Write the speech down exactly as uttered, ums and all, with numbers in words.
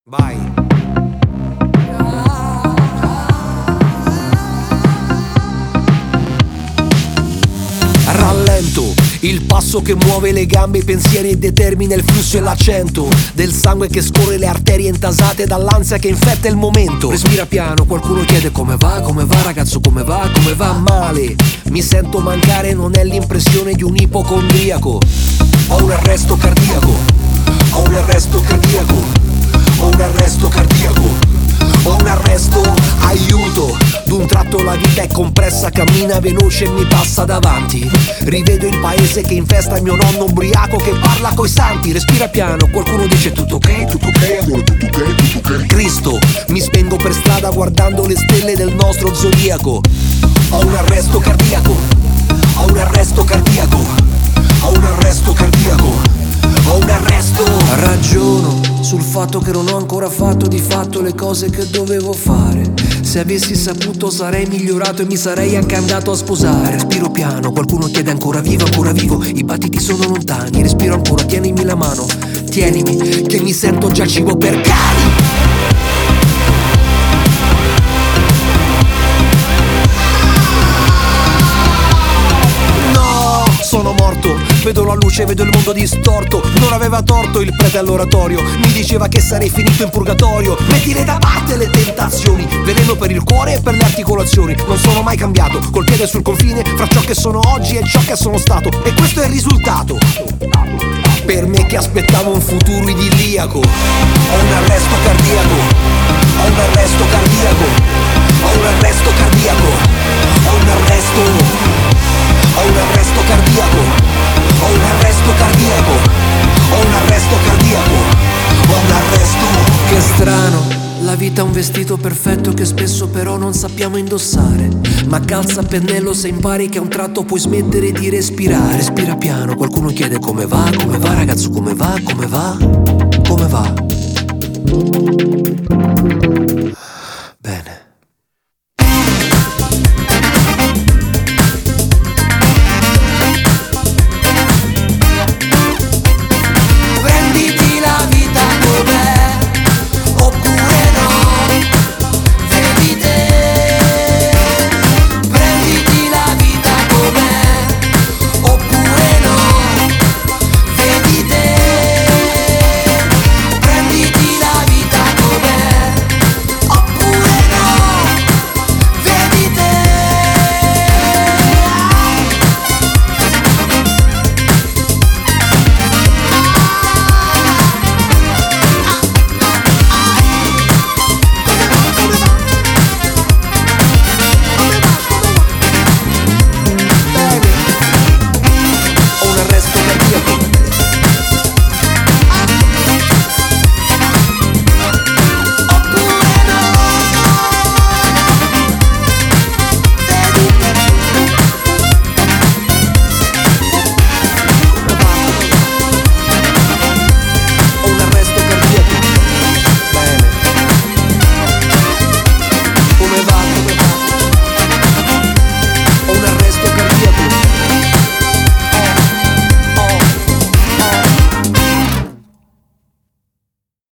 Vai. Rallento, il passo che muove le gambe, i pensieri e determina il flusso e l'accento del sangue che scorre le arterie intasate dall'ansia che infetta il momento. Respira piano, qualcuno chiede come va, come va ragazzo, come va, come va male. Mi sento mancare, non è l'impressione di un ipocondriaco. Ho un arresto cardiaco, ho un arresto cardiaco, ho un arresto cardiaco, ho un arresto, aiuto. D'un tratto la vita è compressa, cammina veloce e mi passa davanti. Rivedo il paese che infesta mio nonno ubriaco che parla coi santi. Respira piano, qualcuno dice tutto ok, tutto ok, allora tutto ok, tutto ok. Cristo, mi spengo per strada guardando le stelle del nostro zodiaco. Ho un arresto cardiaco, ho un arresto cardiaco, ho un arresto cardiaco, ho un arresto. Ragiono sul fatto che non ho ancora fatto di fatto le cose che dovevo fare. Se avessi saputo sarei migliorato e mi sarei anche andato a sposare. Respiro piano, qualcuno chiede ancora vivo, ancora vivo. I battiti sono lontani, respiro ancora, tienimi la mano, tienimi, che mi sento già cibo per cani. Sono morto, vedo la luce, vedo il mondo distorto. Non aveva torto il prete all'oratorio, mi diceva che sarei finito in purgatorio. Mettile da parte le tentazioni, veleno per il cuore e per le articolazioni. Non sono mai cambiato, col piede sul confine fra ciò che sono oggi e ciò che sono stato. E questo è il risultato, per me che aspettavo un futuro idilliaco. Ho un arresto cardiaco, ho un arresto cardiaco, ho un arresto cardiaco, ho un arresto. Ho un arresto cardiaco, ho un arresto cardiaco, ho un arresto cardiaco, ho un arresto. Che strano, la vita è un vestito perfetto che spesso però non sappiamo indossare. Ma calza a pennello se impari che a un tratto puoi smettere di respirare. Respira piano, qualcuno chiede come va, come va ragazzo, come va, come va, come va.